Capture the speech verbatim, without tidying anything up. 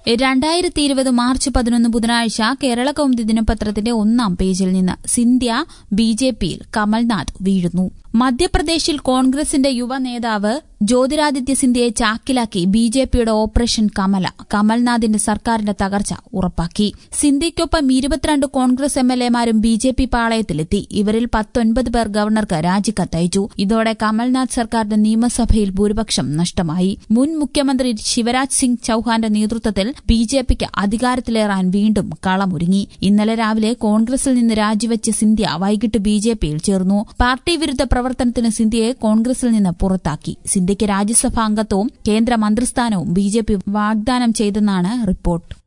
രണ്ടായിരത്തി ഇരുപത് മാർച്ച് പതിനൊന്ന് ബുധനാഴ്ച കേരള കൗമുദി ദിനപത്രത്തിന്റെ ഒന്നാം പേജിൽ നിന്ന് സിന്ധ്യ ബി ജെ പിയിൽ കമൽനാഥ് വീഴുന്നു. മധ്യപ്രദേശിൽ കോൺഗ്രസിന്റെ യുവ നേതാവ് ജ്യോതിരാദിത്യ സിന്ധ്യയെ ചാക്കിലാക്കി ബി ജെ പിയുടെ ഓപ്പറേഷൻ കമല കമൽനാഥിന്റെ സർക്കാരിന്റെ തകർച്ച ഉറപ്പാക്കി. സിന്ധ്യയ്ക്കൊപ്പം ഇരുപത്തിരണ്ട് കോൺഗ്രസ് എം എൽ എമാരും ബി ജെ പി പാളയത്തിലെത്തി. ഇവരിൽ പത്തൊൻപത് പേർ ഗവർണർക്ക് രാജിക്കത്തയച്ചു. ഇതോടെ കമൽനാഥ് സർക്കാരിന്റെ നിയമസഭയിൽ ഭൂരിപക്ഷം നഷ്ടമായി. മുൻ മുഖ്യമന്ത്രി ശിവരാജ് സിംഗ് ചൌഹാന്റെ നേതൃത്വത്തിൽ ബി ജെ പിക്ക് അധികാരത്തിലേറാൻ വീണ്ടും കളമൊരുങ്ങി. ഇന്നലെ രാവിലെ കോൺഗ്രസിൽ നിന്ന് രാജിവെച്ച സിന്ധ്യ വൈകിട്ട് ബി ജെ പിയിൽ ചേർന്നു. പാർട്ടി വിരുദ്ധ പ്രവർത്തനത്തിന് സിന്ധ്യയെ കോൺഗ്രസിൽ നിന്ന് പുറത്താക്കി. സിന്ധ്യയ്ക്ക് രാജ്യസഭാ അംഗത്വവും കേന്ദ്ര മന്ത്രിസ്ഥാനവും ബി ജെ പി വാഗ്ദാനം ചെയ്തെന്നാണ് റിപ്പോർട്ട്.